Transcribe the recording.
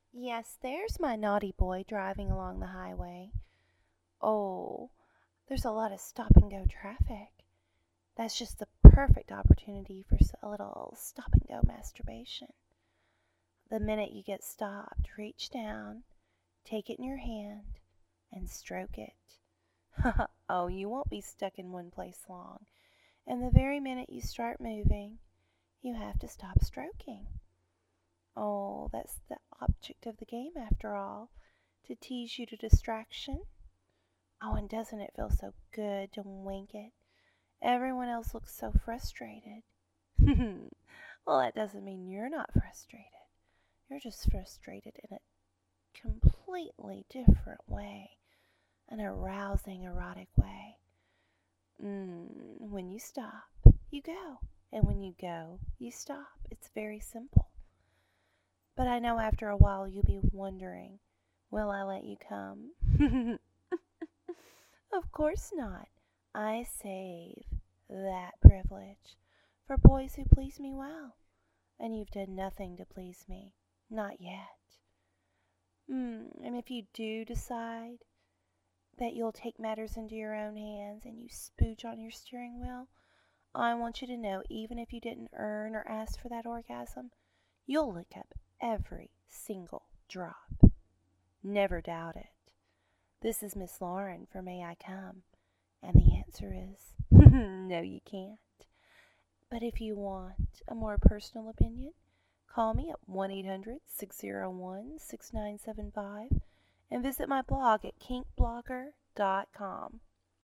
Yes, there's my naughty boy driving along the highway. Oh, there's a lot of stop and go traffic. That's just the perfect opportunity for a little stop and go masturbation. The minute you get stopped, reach down, take it in your hand, and stroke it. Oh, you won't be stuck in one place long. And the very minute you start moving, you have to stop stroking. Oh, that's the object of the game after all, to tease you to distraction. Oh, and doesn't it feel so good to wink it? Everyone else looks so frustrated. Well, that doesn't mean you're not frustrated. You're just frustrated in a completely different way, an arousing, erotic way. When you stop, you go. And when you go, you stop. It's very simple. But I know after a while you'll be wondering, will I let you come? Of course not. I save that privilege for boys who please me well. And you've done nothing to please me. Not yet. And if you do decide that you'll take matters into your own hands and you spooge on your steering wheel, I want you to know, even if you didn't earn or ask for that orgasm, you'll lick up every single drop. Never doubt it. This is Miss Lauren for May I Come? And the answer is no, you can't. But if you want a more personal opinion, call me at 1-800-601-6975 and visit my blog at kinkblogger.com.